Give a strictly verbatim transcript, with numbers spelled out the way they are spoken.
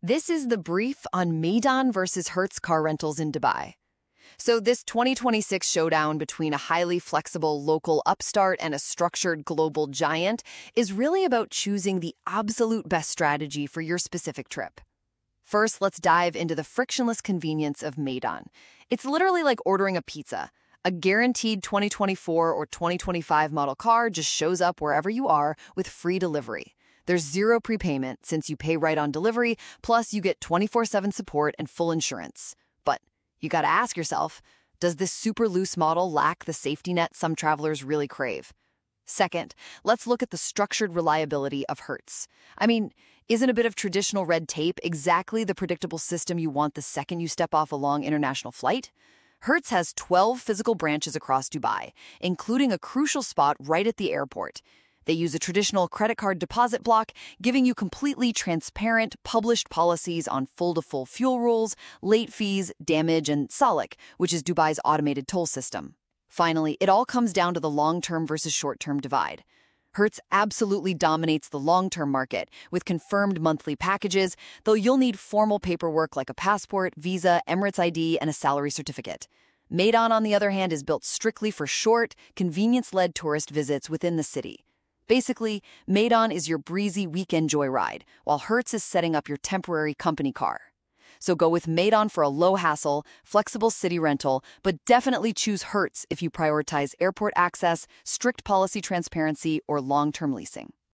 This is the brief on Meydan versus Hertz car rentals in Dubai. So this twenty twenty-six showdown between a highly flexible local upstart and a structured global giant is really about choosing the absolute best strategy for your specific trip. First, let's dive into the frictionless convenience of Meydan. It's literally like ordering a pizza. A guaranteed twenty twenty-four or twenty twenty-five model car just shows up wherever you are with free delivery. There's zero prepayment since you pay right on delivery, plus you get twenty-four seven support and full insurance. But you gotta ask yourself, does this super loose model lack the safety net some travelers really crave? Second, let's look at the structured reliability of Hertz. I mean, isn't a bit of traditional red tape exactly the predictable system you want the second you step off a long international flight? Hertz has twelve physical branches across Dubai, including a crucial spot right at the airport. They use a traditional credit card deposit block, giving you completely transparent, published policies on full-to-full fuel rules, late fees, damage, and Salik, which is Dubai's automated toll system. Finally, it all comes down to the long-term versus short-term divide. Hertz absolutely dominates the long-term market with confirmed monthly packages, though you'll need formal paperwork like a passport, visa, Emirates I D, and a salary certificate. Meydan, on the other hand, is built strictly for short, convenience-led tourist visits within the city. Basically, Meydan is your breezy weekend joyride, while Hertz is setting up your temporary company car. So go with Meydan for a low-hassle, flexible city rental, but definitely choose Hertz if you prioritize airport access, strict policy transparency, or long-term leasing.